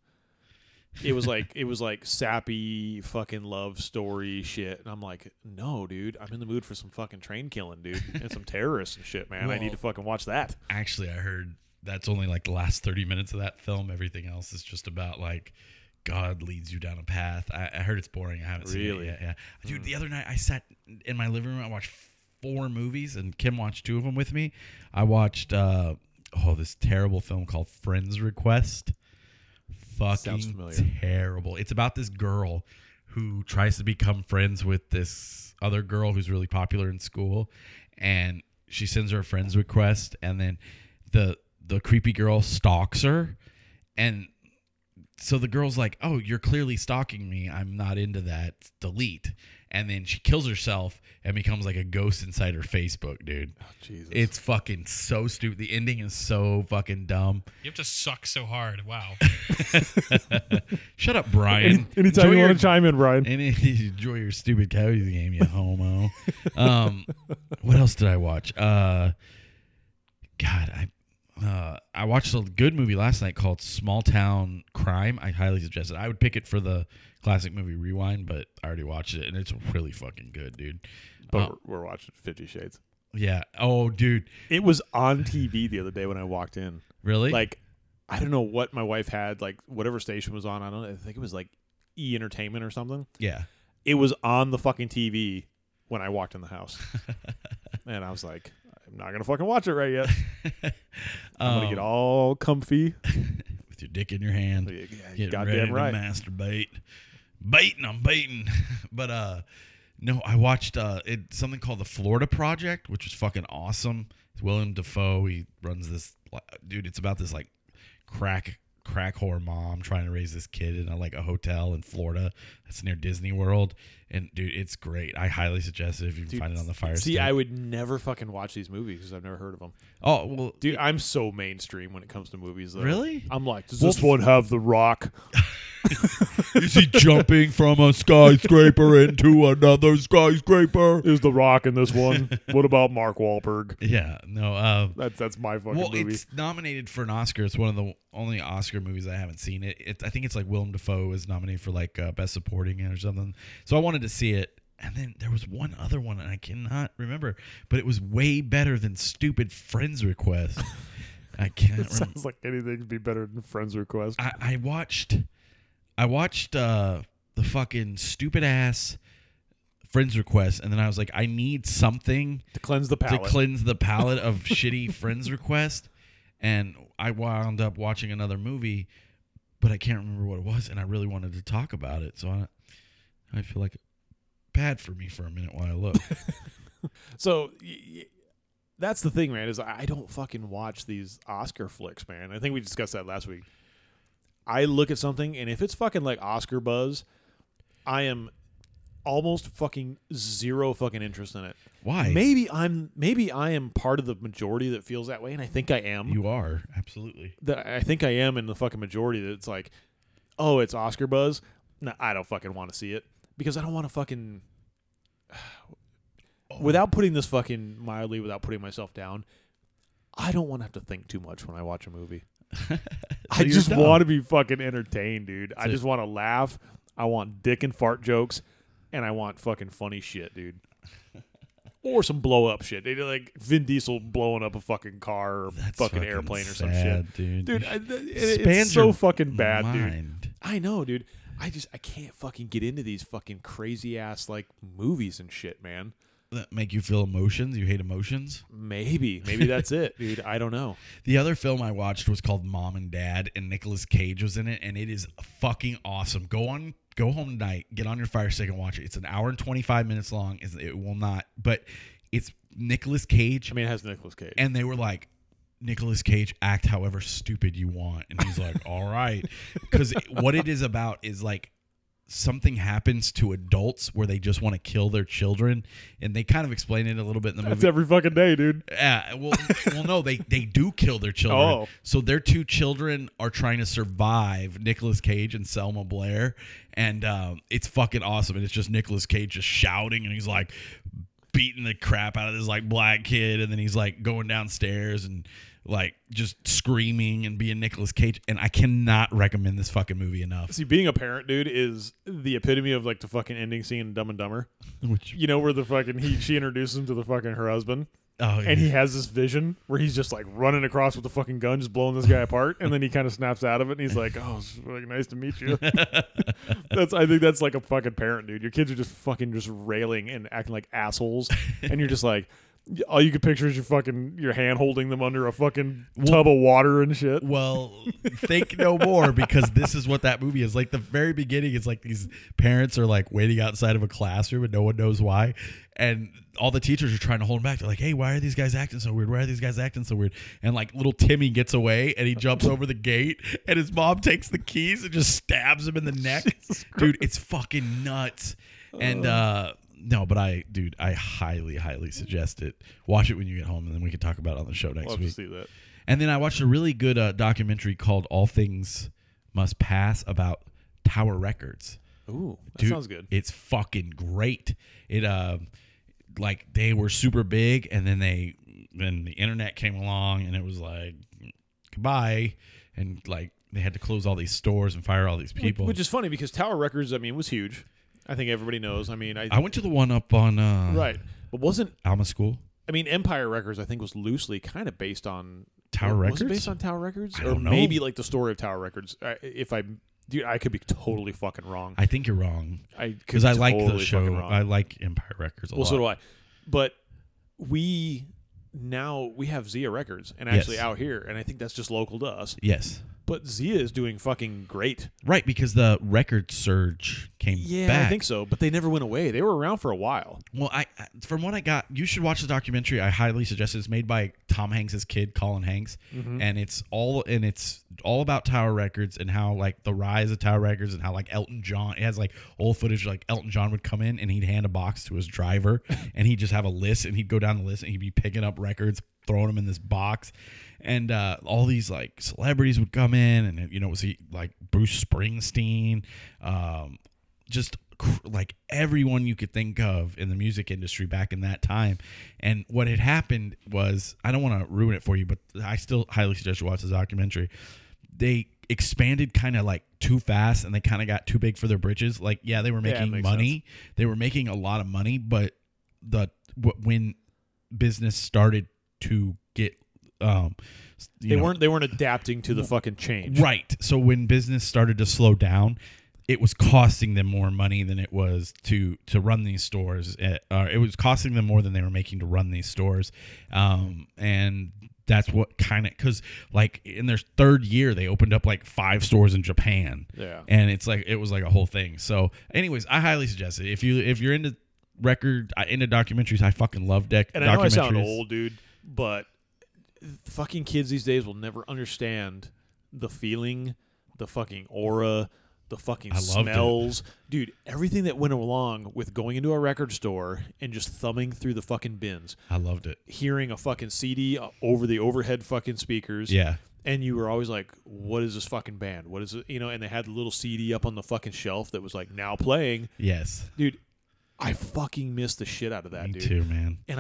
It was like sappy fucking love story shit. And I'm like, no, dude, I'm in the mood for some fucking train killing, dude. And some terrorists and shit, man. I need to fucking watch that. Actually, I heard that's only like the last 30 minutes of that film. Everything else is just about like God leads you down a path. I heard it's boring. I haven't seen it yet. Yeah. Dude, the other night I sat in my living room. I watched 4 movies and Kim watched 2 of them with me. I watched this terrible film called Friends Request. Sounds Fucking familiar. terrible. It's about this girl who tries to become friends with this other girl who's really popular in school, and she sends her a friends request, and then the creepy girl stalks her, and so the girl's like, oh, you're clearly stalking me, I'm not into that, delete. And then she kills herself and becomes like a ghost inside her Facebook, dude. Oh, Jesus. It's fucking so stupid. The ending is so fucking dumb. You have to suck so hard. Wow. Shut up, Brian. Anytime Enjoy you your- want to chime in, Brian. Enjoy your stupid Coyotes game, you homo. What else did I watch? I watched a good movie last night called Small Town Crime. I highly suggest it. I would pick it for the classic movie Rewind, but I already watched it, and it's really fucking good, dude. But we're watching 50 Shades. Yeah. Oh, dude. It was on TV the other day when I walked in. Really? Like, I don't know what my wife had, like, whatever station was on. I think it was, like, E! Entertainment or something. Yeah. It was on the fucking TV when I walked in the house. And I was like, I'm not going to fucking watch it right yet. I'm going to get all comfy. with your dick in your hand. Yeah, Getting goddamn ready right. to masturbate. I'm baiting. But no, I watched something called The Florida Project, which was fucking awesome. It's Willem Dafoe. He runs this dude. It's about this like crack whore mom trying to raise this kid in a hotel in Florida that's near Disney World. And dude, it's great. I highly suggest it if you can find it on the Fire See, Stick. I would never fucking watch these movies because I've never heard of them. Oh well, Dude, I'm so mainstream when it comes to movies, though. Really? I'm like, does this one have The Rock? is he jumping from a skyscraper into another skyscraper? Is The Rock in this one? What about Mark Wahlberg? Yeah, no. That's my fucking Well, movie. it's nominated for an Oscar. It's one of the only Oscar movies I haven't seen. I think it's like Willem Dafoe is nominated for Best Supporting or something. So I wanted to see it. And then there was one other one, and I cannot remember, but it was way better than stupid Friends Request. I can't remember. Sounds like anything would be better than Friends Request. I watched the fucking stupid ass Friends Request, and then I was like, I need something To cleanse the palate. to cleanse the palate of shitty Friends Request, and I wound up watching another movie, but I can't remember what it was, and I really wanted to talk about it, so I feel like bad for me for a minute while I look. So that's the thing, man, is I don't fucking watch these Oscar flicks, man. I think we discussed that last week. I look at something, and if it's fucking like Oscar buzz, I am almost fucking zero fucking interest in it. Why? Maybe I am part of the majority that feels that way, and I think I am. You are, absolutely. I think I am in the fucking majority that it's like, oh, it's Oscar buzz. No, I don't fucking want to see it because I don't want to fucking. Without putting this fucking mildly, without putting myself down, I don't want to have to think too much when I watch a movie. I you're just dumb. want to be fucking entertained, dude. I So- just want to laugh. I want dick and fart jokes, and I want fucking funny shit, dude. Or some blow up shit. They like Vin Diesel blowing up a fucking car or That's fucking airplane or some sad, shit. dude. It's Expand so your fucking bad, dude. mind. I know, dude. I can't fucking get into these fucking crazy ass like movies and shit, man. That make you feel emotions? You hate emotions? Maybe that's it, dude. I don't know. The other film I watched was called Mom and Dad, and Nicolas Cage was in it, and it is fucking awesome. Go home tonight, get on your Fire Stick and watch it. It's an hour and 25 minutes long. It will not, but it's Nicolas Cage. I mean, it has Nicolas Cage. And they were like, Nicolas Cage, act however stupid you want. And he's like, all right. Because what it is about is like something happens to adults where they just want to kill their children. And they kind of explain it a little bit in the movie. That's every fucking day, dude. Well, no, they do kill their children. Oh. So their two children are trying to survive Nicolas Cage and Selma Blair. And it's fucking awesome. And it's just Nicolas Cage just shouting. And he's like beating the crap out of this like black kid. And then he's like going downstairs and like just screaming and being Nicolas Cage. And I cannot recommend this fucking movie enough. See, being a parent, dude, is the epitome of like the fucking ending scene in Dumb and Dumber. Which, You know where the fucking she introduces him to the fucking her husband, oh, and he has this vision where he's just like running across with the fucking gun, just blowing this guy apart, and then he kind of snaps out of it, and he's like, "Oh, it's fucking nice to meet you." I think that's like a fucking parent, dude. Your kids are just fucking just railing and acting like assholes, and you're just like. All you can picture is your hand holding them under a fucking tub of water and shit. Well, think no more, because this is what that movie is. Like the very beginning, it's like these parents are like waiting outside of a classroom and no one knows why. And all the teachers are trying to hold them back. They're like, hey, why are these guys acting so weird? Why are these guys acting so weird? And like little Timmy gets away and he jumps over the gate and his mom takes the keys and just stabs him in the neck. Dude, it's fucking nuts. And, no, but I highly, highly suggest it. Watch it when you get home, and then we can talk about it on the show next Love week. to see that. And then I watched a really good documentary called All Things Must Pass about Tower Records. Ooh, that Dude, sounds good. It's fucking great. It like they were super big, and then the internet came along, and it was like goodbye, and like they had to close all these stores and fire all these people. Which is funny because Tower Records, I mean, was huge. I think everybody knows. I mean, I went to the one up on right, but wasn't Alma School. I mean, Empire Records, I think, was loosely kind of based on Tower Was Records? it based on Tower Records, I or don't know. maybe like the story of Tower Records? Dude, I could be totally fucking wrong. I think you're wrong, I because I like the totally show. fucking wrong. I like Empire Records a Well, lot. so do I. But we have Zia Records, and actually Yes. out here, and I think that's just local to us. Yes. But Zia is doing fucking great. Right, because the record surge came Yeah, back. I think so. But they never went away. They were around for a while. Well, from what I got, you should watch the documentary. I highly suggest it. It's made by Tom Hanks' kid, Colin Hanks, and it's all about Tower Records and how like the rise of Tower Records and how like Elton John. It has like old footage like Elton John would come in and he'd hand a box to his driver and he'd just have a list and he'd go down the list and he'd be picking up records, throwing them in this box. And all these like celebrities would come in, and it was like Bruce Springsteen, just like everyone you could think of in the music industry back in that time. And what had happened was, I don't want to ruin it for you, but I still highly suggest you watch this documentary. They expanded kind of like too fast, and they kind of got too big for their britches. Like, yeah, they were Yeah, it making makes money, sense. they were making a lot of money, but when business started to get They weren't adapting to the fucking change. right. So when business started to slow down, it was costing them more money than it was to run these stores. It was costing them more than they were making to run these stores, and that's what kind of, because like in their third year they opened up like 5 stores in Japan. Yeah. And it's like it was like a whole thing. So anyways, I highly suggest it if you're into into documentaries. I fucking love documentaries. And I know I sound old, dude, but fucking kids these days will never understand the feeling, the fucking aura, the fucking smells. Dude, everything that went along with going into a record store and just thumbing through the fucking bins. I loved it. Hearing a fucking CD over the overhead fucking speakers. Yeah. And you were always like, what is this fucking band? What is it? And they had the little CD up on the fucking shelf that was like, now playing. Yes. Dude, I fucking miss the shit out of that, Me dude. too, man. And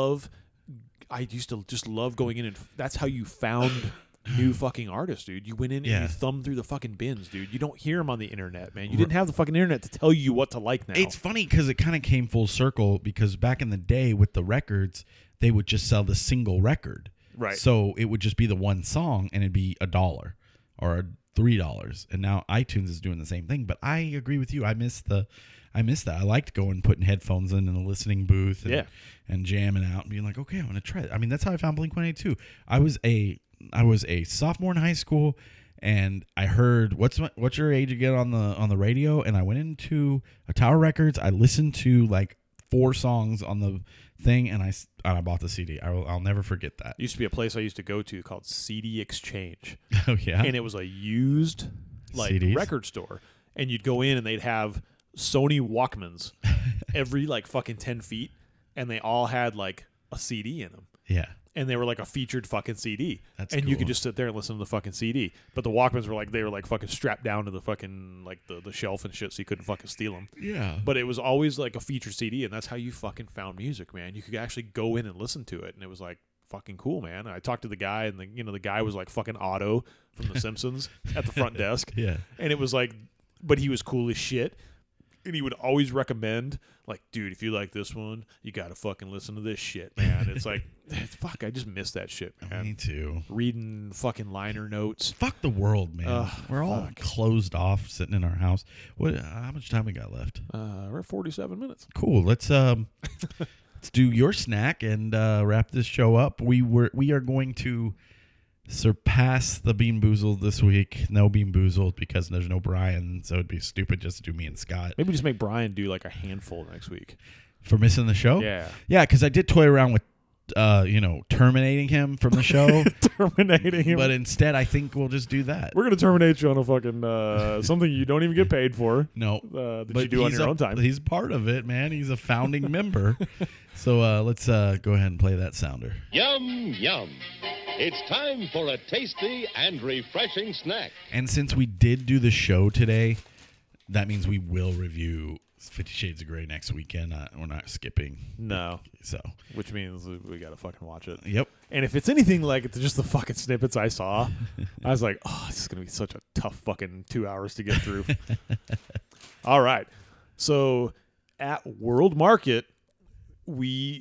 I used to just love going in, and that's how you found new fucking artists, dude. You went in and you thumbed through the fucking bins, dude. You don't hear them on the internet, man. You didn't have the fucking internet to tell you what to like now. It's funny because it kind of came full circle, because back in the day with the records, they would just sell the single record. Right. So it would just be the one song and it'd be $1 or $3. And now iTunes is doing the same thing. But I agree with you. I miss that. I liked going, putting headphones in the listening booth and jamming out and being like, okay, I'm going to try it. I mean, that's how I found Blink-182. I was a sophomore in high school, and I heard what's your age again on the radio, and I went into a Tower Records. I listened to like 4 songs on the thing, and I bought the CD. I'll never forget that. Used to be a place I used to go to called CD Exchange. Oh yeah. And it was a used CDs? record store, and you'd go in and they'd have Sony Walkmans every like fucking 10 feet, and they all had like a CD in them. Yeah. And they were like a featured fucking CD. That's and you cool. could just sit there and listen to the fucking CD. But the Walkmans were like fucking strapped down to the fucking like the shelf and shit, so you couldn't fucking steal them. Yeah. But it was always like a featured CD, and that's how you fucking found music, man. You could actually go in and listen to it, and it was like fucking cool, man. I talked to the guy, and the guy was like fucking Otto from The Simpsons at the front desk. Yeah. And it was like, but he was cool as shit. And he would always recommend, like, dude, if you like this one, you got to fucking listen to this shit, man. It's like, fuck, I just miss that shit, man. Me too. Reading fucking liner notes. Fuck the world, man. Ugh, We're all fuck. closed off, sitting in our house. How much time we got left? We're at 47 minutes. Cool. Let's do your snack and wrap this show up. We are going to surpass the Bean Boozled this week. No Bean Boozled because there's no Brian, so it'd be stupid just to do me and Scott. Maybe just make Brian do like a handful next week. For missing the show? Yeah. Yeah, because I did toy around with terminating him from the show. Terminating him. But instead, I think we'll just do that. We're going to terminate you on a fucking something you don't even get paid for. No. That but you do on he's your own time. He's part of it, man. He's a founding member. So let's go ahead and play that sounder. Yum, yum. It's time for a tasty and refreshing snack. And since we did do the show today, that means we will review 50 Shades of Grey next weekend. We're not skipping. No. So, Which means we got to fucking watch it. yep. And if it's anything like it's just the fucking snippets I saw, I was like, oh, this is going to be such a tough fucking 2 hours to get through. All right. So at World Market, we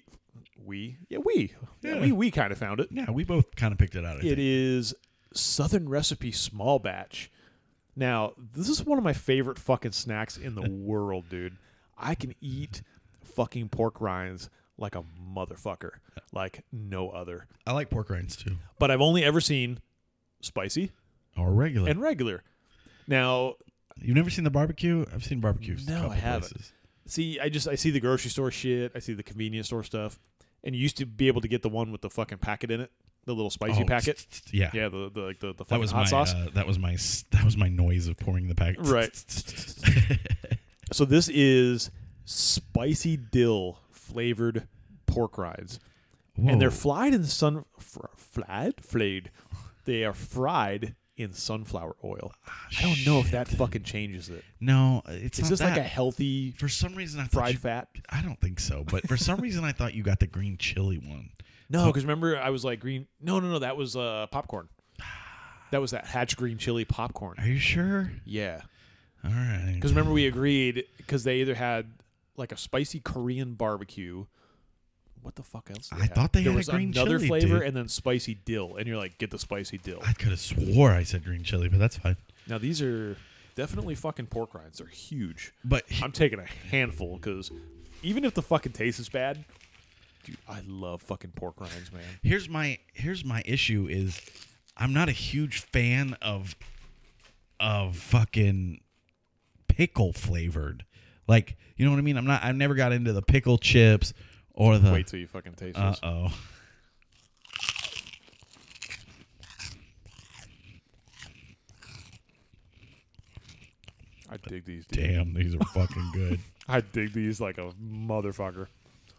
kind of found it. Yeah, we both kind of picked it out. I It think. is Southern Recipe Small Batch. Now, this is one of my favorite fucking snacks in the world, dude. I can eat fucking pork rinds like a motherfucker, like no other. I like pork rinds too. But I've only ever seen spicy Or regular. and regular. Now, You've never seen the barbecue? I've seen barbecues. No, a couple I haven't. places. see, I see the grocery store shit. I see the convenience store stuff. And you used to be able to get the one with the fucking packet in it, the little spicy Oh, packet. Yeah. Yeah, the fucking That was hot my sauce. that was my noise of pouring the packet. Right. So this is spicy dill flavored pork rinds, and they're fried in flayed. They are fried in sunflower oil. I don't know if that fucking changes it. No, it's Is not this that. like a healthy For some reason, I thought fried you- fat? I don't think so, but for some reason, I thought you got the green chili one. No, because remember I was like green. No, that was popcorn. That was that Hatch green chili popcorn. Are you sure? Yeah, All right. because remember we agreed because they either had like a spicy Korean barbecue. What the fuck else? did I thought they there had a was green another chili, flavor, dude. and then spicy dill, and you're like, get the spicy dill. I could have swore I said green chili, but that's fine. Now these are definitely fucking pork rinds. They're huge. But I'm taking a handful because even if the fucking taste is bad, dude, I love fucking pork rinds, man. here's my issue is I'm not a huge fan of fucking pickle flavored. Like, you know what I mean? I never got into the pickle chips or the Wait till you fucking taste this. Uh-oh. I dig these, dude. Damn, these are fucking good. I dig these like a motherfucker.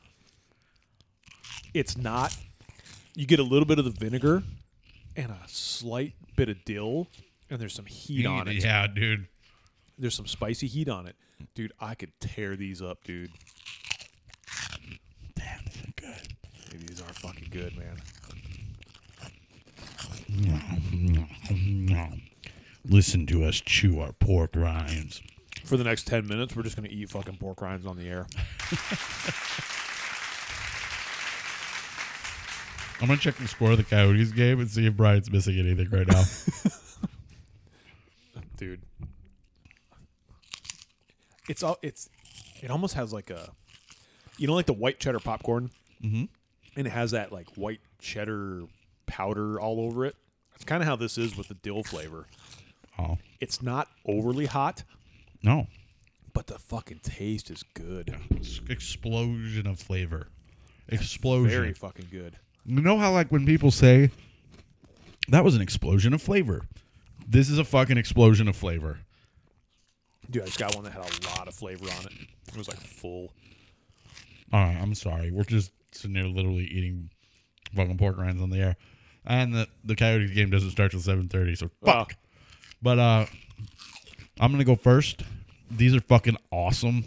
It's not. You get a little bit of the vinegar and a slight bit of dill, and there's some heat on it. Yeah, dude. There's some spicy heat on it. Dude, I could tear these up, dude. Damn, these are good. Dude, these are fucking good, man. Listen to us chew our pork rinds. For the next 10 minutes, we're just going to eat fucking pork rinds on the air. I'm going to check the score of the Coyotes game and see if Brian's missing anything right now. Dude. It almost has like a, like the white cheddar popcorn? Mm-hmm. And it has that like white cheddar powder all over it. That's kind of how this is with the dill flavor. Oh. It's not overly hot, No. but the fucking taste is good. It's explosion of flavor. Explosion. Very fucking good. You know how, like, when people say, that was an explosion of flavor. This is a fucking explosion of flavor. Dude, I just got one that had a lot of flavor on it. It was like full. All right, I'm sorry. We're just sitting there literally eating fucking pork rinds on the air. And the Coyotes game doesn't start till 7:30, so fuck. But I'm going to go first. These are fucking awesome.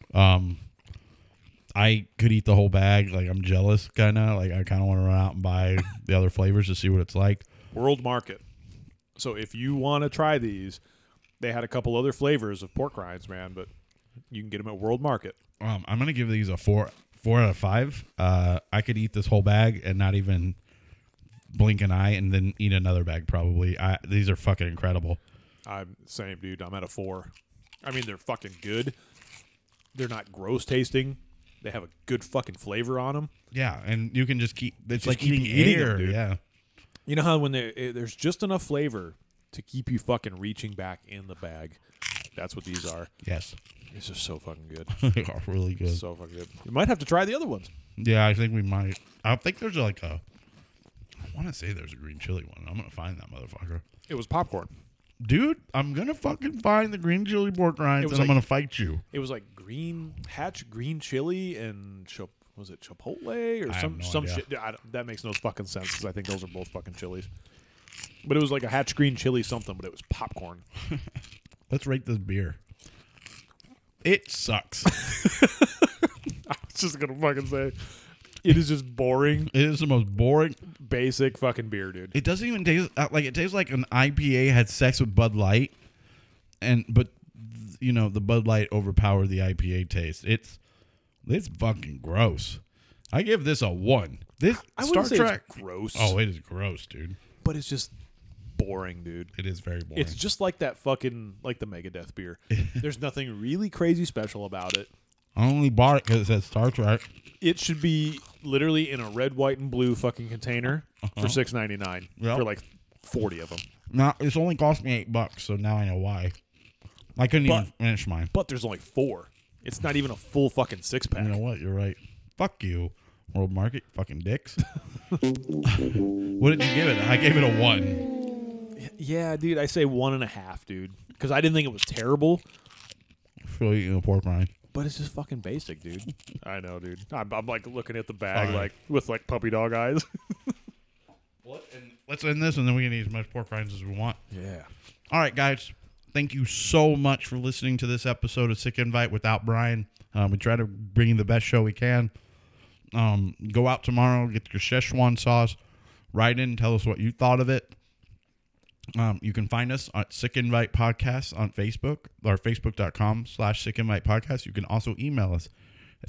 I could eat the whole bag. Like, I'm jealous, kind of. Like, I kind of want to run out and buy the other flavors to see what it's like. World Market. So if you want to try these, they had a couple other flavors of pork rinds, man, but you can get them at World Market. I'm going to give these a 4 out of 5. I could eat this whole bag and not even blink an eye and then eat another bag probably. These are fucking incredible. I'm same, dude. I'm at a 4. I mean, they're fucking good. They're not gross tasting. They have a good fucking flavor on them. Yeah, and you can just keep. It's Just like keep eating eating air. them, dude. Yeah. You know how when there's just enough flavor to keep you fucking reaching back in the bag. That's what these are. Yes. These are so fucking good. They are really good. So fucking good. You might have to try the other ones. Yeah, I think we might. I think there's like a. I want to say there's a green chili one. I'm gonna find that motherfucker. It was popcorn. Dude, I'm gonna fucking find the green chili pork rinds and I'm gonna fight you. It was like green chili and was it Chipotle or I have no some idea. shit? That makes no fucking sense because I think those are both fucking chilies. But it was like a Hatch green chili something, but it was popcorn. Let's rate this beer. It sucks. I was just gonna fucking say, it is just boring, It is the most boring. basic fucking beer, dude. It doesn't even taste like it tastes like an IPA had sex with Bud Light, but you know the Bud Light overpowered the IPA taste. It's fucking gross. I give this a 1. This I Star wouldn't say Trek. it's gross. Oh, it is gross, dude. but it's just boring, dude. It is very boring. It's just like that fucking like the Megadeth beer. There's nothing really crazy special about it. I only bought it because it says Star Trek. It should be literally in a red, white, and blue fucking container for $6.99 Yep. for like 40 of them. Now it's only cost me $8, so now I know why. I couldn't even finish mine. But there's only 4. It's not even a full fucking 6-pack. You know what? You're right. Fuck you, World Market, fucking dicks. What did you give it? I gave it a 1. Yeah, dude, I say 1.5, dude, because I didn't think it was terrible, For eating a pork rind. but it's just fucking basic, dude. I know, dude. I'm like looking at the bag All right. like with like puppy dog eyes. Let's end this, and then we can eat as much pork rinds as we want. Yeah. All right, guys. Thank you so much for listening to this episode of Sick Invite without Brian. We try to bring you the best show we can. Go out tomorrow, get your Szechuan sauce. Write in, tell us what you thought of it. You can find us at Sick Invite Podcast on Facebook, or facebook.com/Sick Invite Podcast. You can also email us at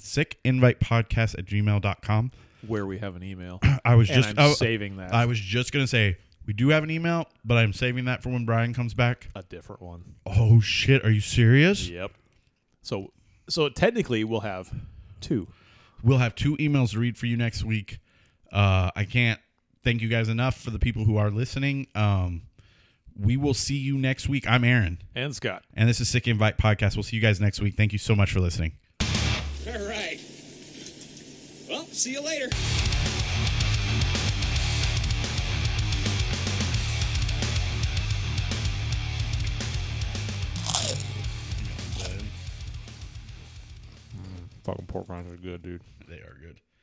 sickinvitepodcast@gmail.com. Where we have an email. I was And just I'm saving that. I was just gonna say We do have an email, but I'm saving that for when Brian comes back. A different one. Oh, shit. Are you serious? Yep. So technically, we'll have 2. We'll have 2 emails to read for you next week. I can't thank you guys enough for the people who are listening. We will see you next week. I'm Aaron. And Scott. And this is Sick Invite Podcast. We'll see you guys next week. Thank you so much for listening. All right. Well, see you later. Fucking pork rinds are good, dude. They are good.